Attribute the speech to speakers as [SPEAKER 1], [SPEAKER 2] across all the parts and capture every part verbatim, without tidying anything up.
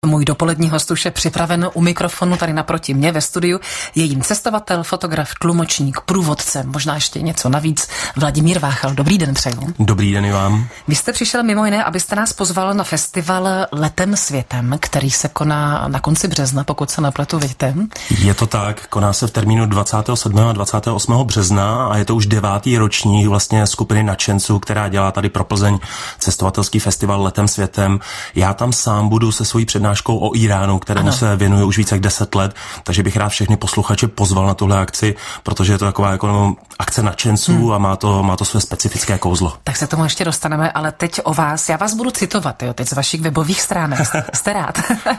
[SPEAKER 1] Můj dopolední host už je připraven u mikrofonu tady naproti mě ve studiu. Je jím cestovatel, fotograf, tlumočník, průvodce, možná ještě něco navíc. Vladimír Váchal. Dobrý den přeju.
[SPEAKER 2] Dobrý den i vám.
[SPEAKER 1] Vy jste přišel mimo jiné, abyste nás pozval na festival Letem světem, který se koná na konci března, pokud se nepletu, vidíte.
[SPEAKER 2] Je to tak, koná se v termínu dvacátého sedmého a dvacátého osmého března a je to už devátý ročník vlastně skupiny nadšenců, která dělá tady pro Plzeň cestovatelský festival Letem světem. Já tam sám budu se svojí přednáškou o Íránu, kterému ano. se věnuje už více jak deset let, takže bych rád všechny posluchače pozval na tuhle akci, protože je to taková jako akce nadšenců hmm. a má to, má to své specifické kouzlo.
[SPEAKER 1] Tak se tomu ještě dostaneme, ale teď o vás. Já vás budu citovat, jo, teď z vašich webových stránek. Jste rád.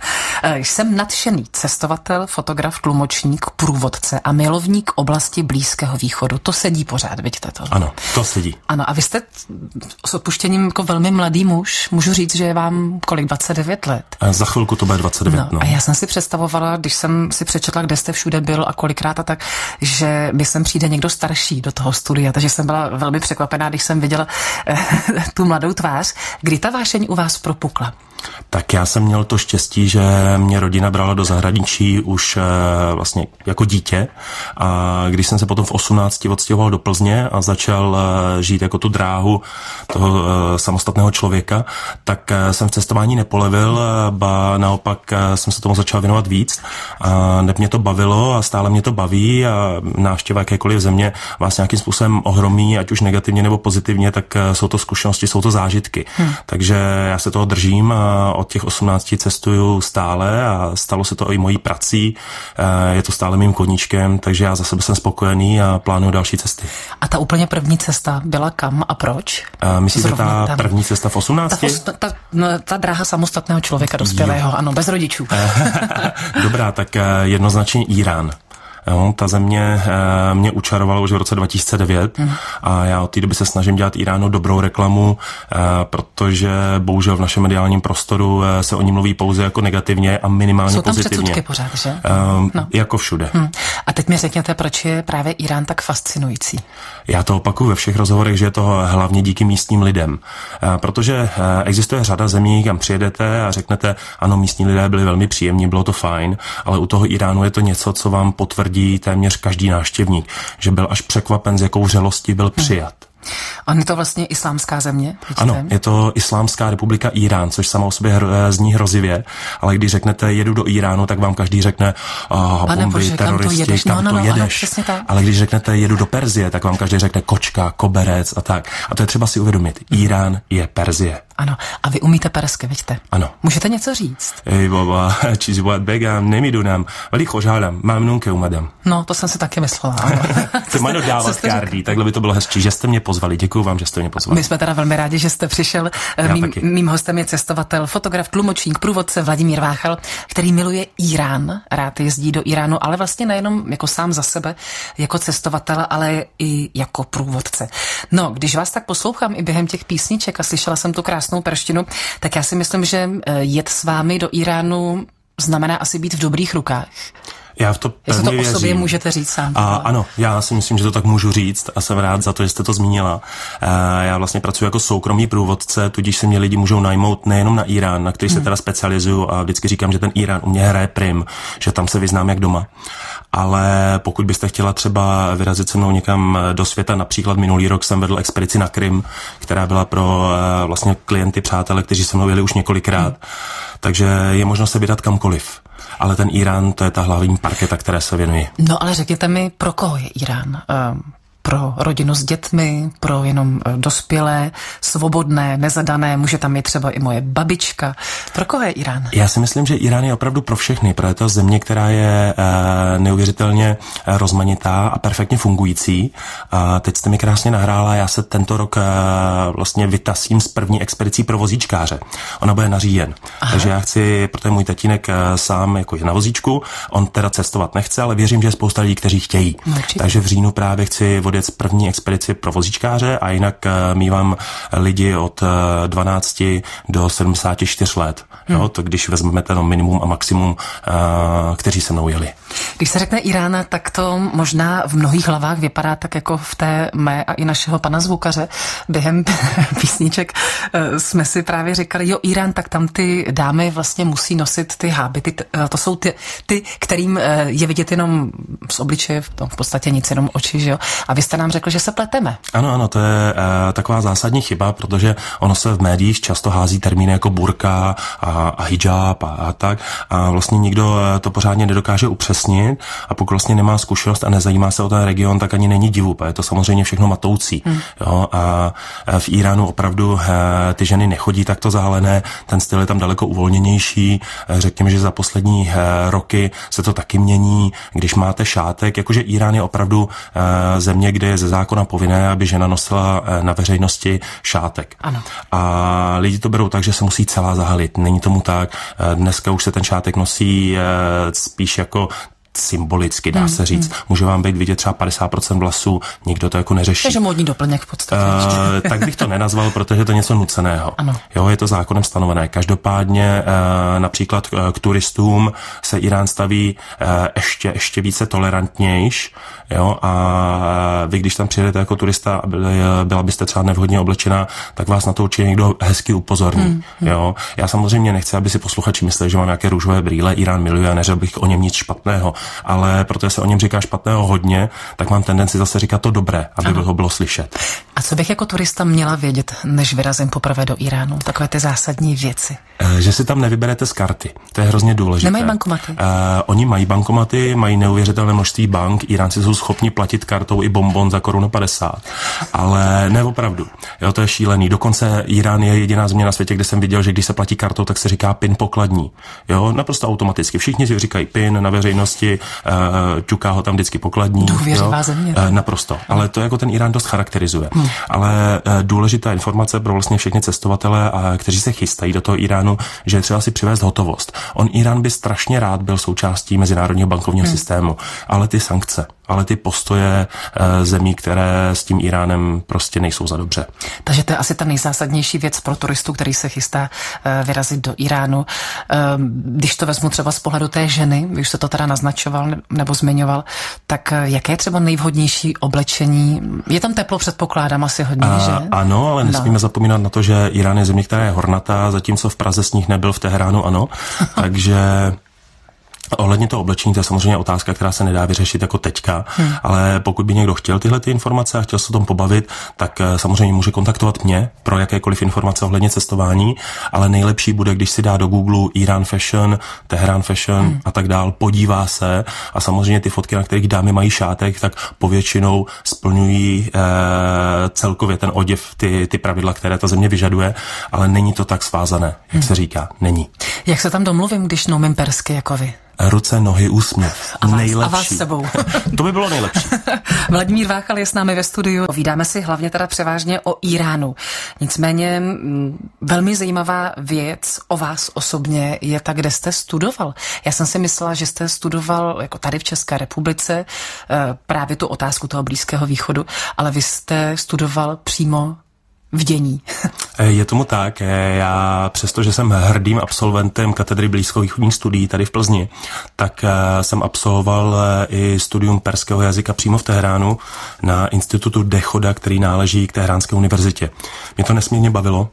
[SPEAKER 1] Jsem nadšený cestovatel, fotograf, tlumočník, průvodce a milovník oblasti Blízkého východu. To sedí pořád, vidíte to?
[SPEAKER 2] Ano, to sedí.
[SPEAKER 1] Ano, a vy jste s odpuštěním jako velmi mladý muž. Můžu říct, že je vám kolik, dvacet devět let?
[SPEAKER 2] Za chvilku to bude dvacet devět.
[SPEAKER 1] No,
[SPEAKER 2] no.
[SPEAKER 1] A já jsem si představovala, když jsem si přečetla, kde jste všude byl a kolikrát a tak, že mi sem přijde někdo starší do toho studia, takže jsem byla velmi překvapená, když jsem viděla eh, tu mladou tvář. Kdy ta vášeň u vás propukla?
[SPEAKER 2] Tak já jsem měl to štěstí, že mě rodina brala do zahraničí už e, vlastně jako dítě a když jsem se potom v osmnácti odstěhoval do Plzně a začal e, žít jako tu dráhu toho e, samostatného člověka, tak e, jsem v cestování nepolevil, e, ba naopak e, jsem se tomu začal věnovat víc a neb mě to bavilo a stále mě to baví a návštěva jakékoliv země vás nějakým způsobem ohromí, ať už negativně nebo pozitivně, tak e, jsou to zkušenosti, jsou to zážitky. Hmm. Takže já se toho držím a od těch osmnácti cestuju stále a stalo se to i mojí prací. Je to stále mým koníčkem, takže já za sebe jsem spokojený a plánuju další cesty.
[SPEAKER 1] A ta úplně první cesta byla kam a proč?
[SPEAKER 2] Myslíte ta tam. první cesta v osmnácti?
[SPEAKER 1] Ta, ta, no, ta dráha samostatného člověka dospělého, ano, bez rodičů.
[SPEAKER 2] Dobrá, tak jednoznačně Írán. Jo, ta země e, mě učarovala už v roce dva tisíce devět mm. a já od té doby se snažím dělat Íránu dobrou reklamu, e, protože bohužel v našem mediálním prostoru e, se o ní mluví pouze jako negativně a minimálně
[SPEAKER 1] Jsou tam
[SPEAKER 2] pozitivně.
[SPEAKER 1] předsudky pořád, že? E,
[SPEAKER 2] no. Jako všude.
[SPEAKER 1] Mm. A teď mi řekněte, proč je právě Írán tak fascinující?
[SPEAKER 2] Já to opakuju ve všech rozhovorech, že je to hlavně díky místním lidem. E, protože e, existuje řada zemí, kam přijedete a řeknete, ano, místní lidé byli velmi příjemní, bylo to fajn, ale u toho Íránu je to něco, co vám potvrdí téměř každý návštěvník, že byl až překvapen, z jakou vřelostí byl přijat.
[SPEAKER 1] A je to vlastně islámská země? Vidíte?
[SPEAKER 2] Ano, je to Islámská republika Írán, což samo o sobě hro, zní hrozivě, ale když řeknete jedu do Íránu, tak vám každý řekne oh, bomby,
[SPEAKER 1] bože,
[SPEAKER 2] teroristi,
[SPEAKER 1] kam to jedeš,
[SPEAKER 2] kam
[SPEAKER 1] no, no,
[SPEAKER 2] to
[SPEAKER 1] no,
[SPEAKER 2] jedeš.
[SPEAKER 1] Ano,
[SPEAKER 2] ale když řeknete jedu do Perzie, tak vám každý řekne kočka, koberec a tak. A to je třeba si uvědomit. Írán je Perzie.
[SPEAKER 1] Ano. A vy umíte persky, vidíte?
[SPEAKER 2] Ano.
[SPEAKER 1] Můžete něco říct?
[SPEAKER 2] Ej baba, čízi bohat begám, nemidunám, vali chožádám, mám nunke umadám.
[SPEAKER 1] No, to jsem si taky myslela. Ano.
[SPEAKER 2] To jméno dávat kardí, takhle by to bylo hezčí, že jste mě pozvali. Děkuju vám, že jste mě pozvali.
[SPEAKER 1] My jsme teda velmi rádi, že jste přišel. Mým, mým hostem je cestovatel, fotograf, tlumočník, průvodce Vladimír Váchal, který miluje Írán, rád jezdí do Íránu, ale vlastně nejenom jako sám za sebe, jako cestovatel, ale i jako průvodce. No, když vás tak poslouchám i během těch písniček a slyšela jsem tu krásnou perštinu, tak já si myslím, že jet s vámi do Íránu znamená asi být v dobrých rukách.
[SPEAKER 2] Já v to pevně
[SPEAKER 1] to o
[SPEAKER 2] věřím.
[SPEAKER 1] sobě můžete říct sám.
[SPEAKER 2] A, ano, já si myslím, že to tak můžu říct a jsem rád za to, že jste to zmínila. E, já vlastně pracuji jako soukromý průvodce, tudíž se mě lidi můžou najmout nejenom na Írán, na který hmm. se teda specializuju a vždycky říkám, že ten Írán u mě hraje prim, že tam se vyznám jak doma. Ale pokud byste chtěla třeba vyrazit se mnou někam do světa, například minulý rok jsem vedl expedici na Krym, která byla pro e, vlastně klienty, přátele, kteří se mnou jeli už několikrát. Hmm. Takže je možno se vydat kamkoliv. Ale ten Írán, to je ta hlavní parketa, které se věnuji.
[SPEAKER 1] No ale řekněte mi, pro koho je Írán? Um... Pro rodinu s dětmi, pro jenom dospělé, svobodné, nezadané, může tam mít třeba i moje babička. Pro koho je Írán?
[SPEAKER 2] Já si myslím, že Írán je opravdu pro všechny, protože to země, která je e, neuvěřitelně rozmanitá a perfektně fungující. A teď jste mi krásně nahrála, já se tento rok e, vlastně vytasím s první expedicí pro vozíčkáře. Ona bude na říjen. Aha. Takže já chci, protože můj tatínek e, sám jako je na vozíčku, on teda cestovat nechce, ale věřím, že je spousta lidí, kteří chtějí. Určitě. Takže v říjnu právě chci odjet první expedici pro vozíčkáře a jinak uh, mívám lidi od uh, dvanácti do sedmdesáti čtyř let. Hmm. Jo, to když vezmeme ten minimum a maximum, uh, kteří se mnou jeli.
[SPEAKER 1] Když se řekne Irán, tak to možná v mnohých hlavách vypadá tak jako v té mé a i našeho pana zvukaře. Během písniček jsme si právě říkali, jo, Irán, tak tam ty dámy vlastně musí nosit ty hábity. To jsou ty, ty, kterým je vidět jenom z obličeje, v, tom v podstatě nic, jenom oči, že jo? A vy jste nám řekl, že se pleteme.
[SPEAKER 2] Ano, ano, to je uh, taková zásadní chyba, protože ono se v médiích často hází termíny jako burka a, a hijab a, a tak a vlastně nikdo to pořádně nedokáže upřesnit a pokud vlastně nemá zkušenost a nezajímá se o ten region, tak ani není divu, je to samozřejmě všechno matoucí. Hmm. Jo? A v Iránu opravdu uh, ty ženy nechodí takto zahalené, ten styl je tam daleko uvolněnější, řekněme, že za poslední uh, roky se to taky mění, když máte šátek, jakože Irán je opravdu uh, země, kde je ze zákona povinné, aby žena nosila uh, na veřejnosti šátek.
[SPEAKER 1] Ano.
[SPEAKER 2] A lidi to berou tak, že se musí celá zahalit. Není tomu tak. Dneska už se ten šátek nosí spíš jako symbolicky, dá se říct. Může vám být vidět třeba padesát procent vlasů, nikdo to jako neřeší.
[SPEAKER 1] Takže módní doplněk v podstatě.
[SPEAKER 2] Uh, tak bych to nenazval, protože je to něco nuceného.
[SPEAKER 1] Ano.
[SPEAKER 2] Jo, je to zákonem stanovené. Každopádně uh, například k turistům se Irán staví uh, ještě, ještě více tolerantnějš, jo, a vy, když tam přijedete jako turista, byla byste třeba nevhodně oblečená, tak vás na to určitě někdo hezky upozorní. Hmm, hmm. Jo. Já samozřejmě nechci, aby si posluchači mysleli, že mám nějaké růžové brýle, Irán miluje a neřekl bych o něm nic špatného, ale protože se o něm říká špatného hodně, tak mám tendenci zase říkat to dobré, aby ho bylo slyšet.
[SPEAKER 1] A co bych jako turista měla vědět, než vyrazím poprvé do Iránu? Takové ty zásadní věci.
[SPEAKER 2] E, že si tam nevyberete z karty. To je hrozně důležité.
[SPEAKER 1] Nemají bankomaty?
[SPEAKER 2] E, oni mají bankomaty, mají neuvěřitelné množství bank. Iránci jsou schopni platit kartou i bonbon za korunu padesát. Ale ne opravdu. Jo, to je šílený. Dokonce Irán je jediná země na světě, kde jsem viděl, že když se platí kartou, tak se říká PIN pokladní. Jo, naprosto automaticky. Všichni si říkají PIN na veřejnosti, e, ťuká ho tam vždycky pokladní.
[SPEAKER 1] Důvěřivá země.
[SPEAKER 2] E, naprosto. Ale to jako ten Irán dost charakterizuje. Hmm. Ale e, důležitá informace pro vlastně všechny cestovatele, a kteří se chystají do toho Iránu, že je třeba si přivést hotovost. On Irán by strašně rád byl součástí mezinárodního bankovního hmm. systému, ale ty sankce, ale ty postoje e, zemí, které s tím Iránem prostě nejsou za dobře.
[SPEAKER 1] Takže to je asi ta nejzásadnější věc pro turistu, který se chystá e, vyrazit do Iránu. E, když to vezmu třeba z pohledu té ženy, vy už se to teda naznačoval nebo zmiňoval, tak e, jaké je třeba nejvhodnější oblečení? Je tam teplo, předpokládám asi hodně,
[SPEAKER 2] a,
[SPEAKER 1] že?
[SPEAKER 2] Ano, ale nesmíme no. zapomínat na to, že Irán je země, která je hornatá, zatímco v Praze sníh nebyl, v Teheránu ano, takže ohledně toho oblečení, to je samozřejmě otázka, která se nedá vyřešit jako teďka, hmm. ale pokud by někdo chtěl tyhle ty informace a chtěl se o tom pobavit, tak samozřejmě může kontaktovat mě pro jakékoliv informace ohledně cestování, ale nejlepší bude, když si dá do Google Irán Fashion, Teherán Fashion hmm. a tak dál, podívá se a samozřejmě ty fotky, na kterých dámy mají šátek, tak povětšinou splňují eh, celkově ten oděv, ty, ty pravidla, které ta země vyžaduje, ale není to tak svázané, jak hmm. se říká, není.
[SPEAKER 1] Jak se tam domluvím, když neumím persky jako vy?
[SPEAKER 2] Ruce, nohy, úsměv.
[SPEAKER 1] A vás,
[SPEAKER 2] nejlepší.
[SPEAKER 1] A vás s sebou.
[SPEAKER 2] To by bylo nejlepší.
[SPEAKER 1] Vladimír Váchal je s námi ve studiu. Povídáme si hlavně teda převážně o Iránu. Nicméně m, velmi zajímavá věc o vás osobně je ta, kde jste studoval. Já jsem si myslela, že jste studoval jako tady v České republice právě tu otázku toho Blízkého východu, ale vy jste studoval přímo v dění.
[SPEAKER 2] Je tomu tak. Já přesto, že jsem hrdým absolventem katedry blízkovýchodních studií tady v Plzni, tak jsem absolvoval i studium perského jazyka přímo v Teheránu na institutu Dechoda, který náleží k Teheránské univerzitě. Mě to nesmírně bavilo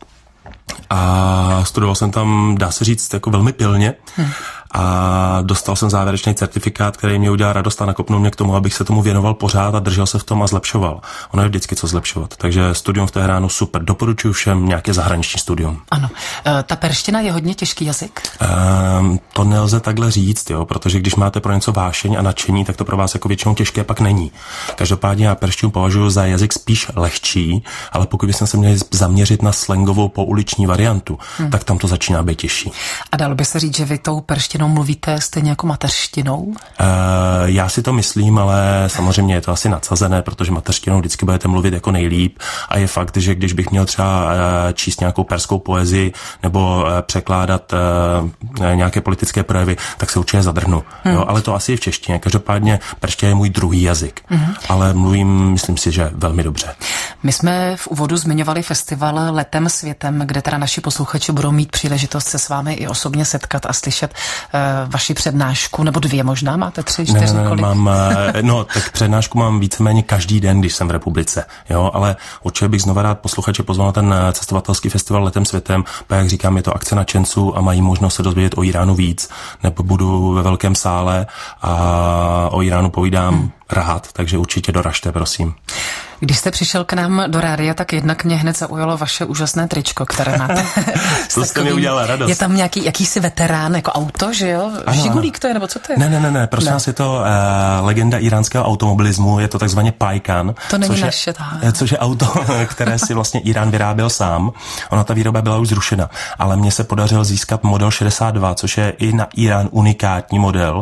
[SPEAKER 2] a studoval jsem tam, dá se říct, jako velmi pilně. Hmm. A dostal jsem závěrečný certifikát, který mě udělal radost a nakopnul mě k tomu, abych se tomu věnoval pořád a držel se v tom a zlepšoval. Ono je vždycky co zlepšovat. Takže studium v Teheránu super. Doporučuji všem nějaké zahraniční studium.
[SPEAKER 1] Ano. E, ta perština je hodně těžký jazyk?
[SPEAKER 2] E, to nelze takhle říct, jo, protože když máte pro něco vášeň a nadšení, tak to pro vás jako většinou těžké pak není. Každopádně já perštinu považuji za jazyk spíš lehčí, ale pokud bychom se měli zaměřit na slangovou pouliční variantu, hmm. tak tam to začíná být těžší.
[SPEAKER 1] A dalo by se říct, že vy tou perštinou mluvíte stejně jako mateřštinou? Uh,
[SPEAKER 2] já si to myslím, ale samozřejmě je to asi nadsazené, protože mateřštinou vždycky budete mluvit jako nejlíp a je fakt, že když bych měl třeba uh, číst nějakou perskou poezii nebo uh, překládat uh, nějaké politické projevy, tak se určitě zadrhnu. Hmm. Jo, ale to asi je v češtině. Každopádně perština je můj druhý jazyk, hmm. ale mluvím, myslím si, že velmi dobře.
[SPEAKER 1] My jsme v úvodu zmiňovali festival Letem světem, kde teda naši posluchači budou mít příležitost se s vámi i osobně setkat a slyšet vaši přednášku, nebo dvě možná, máte tři, čtyři,
[SPEAKER 2] ne, ne,
[SPEAKER 1] kolik?
[SPEAKER 2] Mám, no, tak přednášku mám víceméně každý den, když jsem v republice, jo, ale určitě bych znova rád posluchače pozval na ten cestovatelský festival Letem světem, protože jak říkám, je to akce nadšenců a mají možnost se dozvědět o Iránu víc, nebo budu ve velkém sále a o Iránu povídám hmm. rád, takže určitě doražte, prosím.
[SPEAKER 1] Když jste přišel k nám do rádia, tak jednak mě hned zaujalo vaše úžasné tričko, které máte.
[SPEAKER 2] To jste mi udělala radost.
[SPEAKER 1] Je tam nějaký jakýsi veterán, jako auto, že jo? Ano, Žigulík to je, nebo co to je?
[SPEAKER 2] Ne, ne, ne, ne. Prosím vás, je to uh, legenda iránského automobilismu, je to takzvaně Pajkan.
[SPEAKER 1] To není
[SPEAKER 2] což
[SPEAKER 1] naše.
[SPEAKER 2] Je, což je auto, které si vlastně Irán vyráběl sám. Ona ta výroba byla už zrušena, ale mně se podařilo získat model šedesát dva, což je i na Irán unikátní model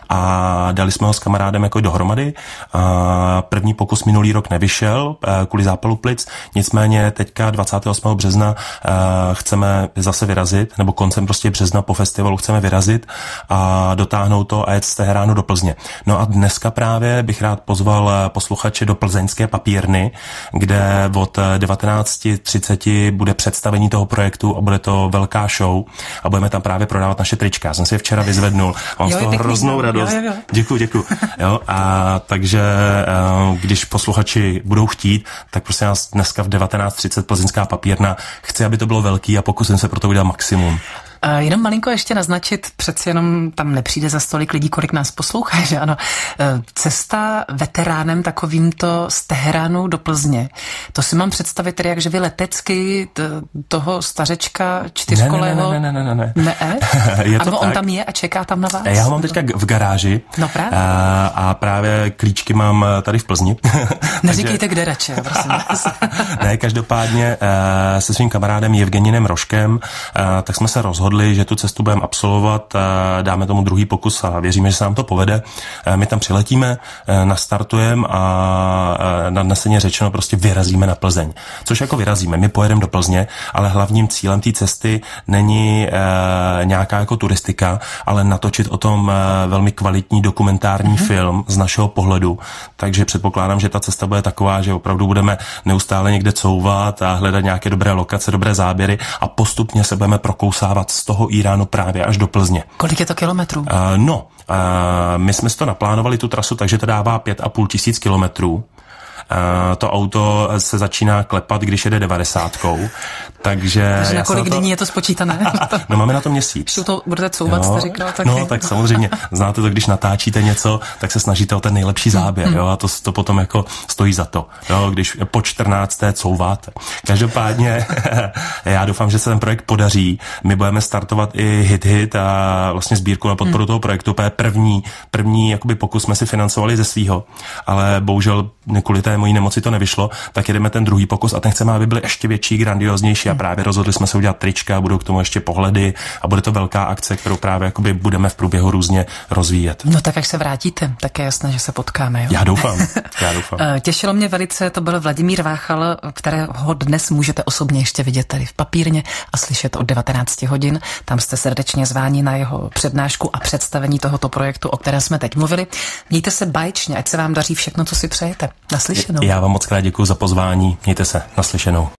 [SPEAKER 2] a dali jsme ho s kamarádem jako dohromady. A první pokus minulý rok nevyšel kvůli zápalu plic, nicméně teďka dvacátého osmého března chceme zase vyrazit, nebo koncem prostě března po festivalu chceme vyrazit a dotáhnout to a jet z Teheránu do Plzně. No a dneska právě bych rád pozval posluchače do plzeňské papírny, kde od devatenáct třicet bude představení toho projektu a bude to velká show a budeme tam právě prodávat naše trička. Já jsem si je včera vyzvednul a mám z toho hroznou radost. Jo, jo, jo. Děkuji, děkuji. Jo, a takže když posluchači budou chtít, tak prostě nás dneska v devatenáct třicet plzeňská papírna. Chci, aby to bylo velký a pokusím se pro to udělat maximum.
[SPEAKER 1] Uh, jenom malinko ještě naznačit, přeci jenom tam nepřijde za stolik lidí, kolik nás poslouchá, že ano. Uh, cesta veteránem takovýmto z Teheránu do Plzně, to si mám představit tedy, jak že vy letecky t- toho stařečka čtyřkolého...
[SPEAKER 2] Ne, ne, ne, ne, ne, ne.
[SPEAKER 1] Ne?
[SPEAKER 2] Je to
[SPEAKER 1] ano, on
[SPEAKER 2] tak.
[SPEAKER 1] Tam je a čeká tam na vás?
[SPEAKER 2] Já ho mám teďka v garáži.
[SPEAKER 1] No právě.
[SPEAKER 2] A, a právě klíčky mám tady v Plzni.
[SPEAKER 1] Neříkejte kde radši, prosím vás.
[SPEAKER 2] Ne, každopádně se svým kamarádem Evgeninem Roškem, tak jsme se rozhodli, že tu cestu budeme absolvovat, dáme tomu druhý pokus a věříme, že se nám to povede. My tam přiletíme, nastartujeme a nadneseně řečeno prostě vyrazíme na Plzeň. Což jako vyrazíme, my pojedeme do Plzně, ale hlavním cílem té cesty není nějaká jako turistika, ale natočit o tom velmi kvalitní dokumentární mm-hmm. film z našeho pohledu. Takže předpokládám, že ta cesta bude taková, že opravdu budeme neustále někde couvat a hledat nějaké dobré lokace, dobré záběry a postupně se budeme prokousávat z toho Iránu právě až do Plzně.
[SPEAKER 1] Kolik je to kilometrů? Uh,
[SPEAKER 2] no, uh, my jsme si to naplánovali, tu trasu, takže to dává pět a půl tisíc kilometrů. Uh, to auto se začíná klepat, když jede devadesátkou. Takže,
[SPEAKER 1] takže na kolik
[SPEAKER 2] to...
[SPEAKER 1] dní je to spočítané?
[SPEAKER 2] No máme na to měsíc.
[SPEAKER 1] Když to budete couvat, jste říkal. Tak
[SPEAKER 2] no tak samozřejmě, znáte to, když natáčíte něco, tak se snažíte o ten nejlepší záběr, jo, a to, to potom jako stojí za to, jo, když po čtrnácté couváte. Každopádně já doufám, že se ten projekt podaří. My budeme startovat i Hit Hit a vlastně sbírku na podporu hmm. toho projektu, protože první, první jakoby pokus jsme si financovali ze svýho, ale bohužel kvůli té mojí nemoci to nevyšlo, tak jedeme ten druhý pokus a ten chceme, aby byl ještě větší, grandioznější a právě rozhodli jsme se udělat trička, budou k tomu ještě pohledy a bude to velká akce, kterou právě jakoby budeme v průběhu různě rozvíjet.
[SPEAKER 1] No tak až se vrátíte, tak je jasné, že se potkáme. Jo?
[SPEAKER 2] Já doufám, já doufám.
[SPEAKER 1] Těšilo mě velice, to byl Vladimír Váchal, kterého dnes můžete osobně ještě vidět tady v papírně a slyšet od devatenáct hodin. Tam jste srdečně zváni na jeho přednášku a představení tohoto projektu, o kterém jsme teď mluvili. Mějte se báječně, ať se vám daří všechno, co si přejete. Naslyšenou.
[SPEAKER 2] Já vám moc krát děkuji za pozvání. Mějte se. Naslyšenou.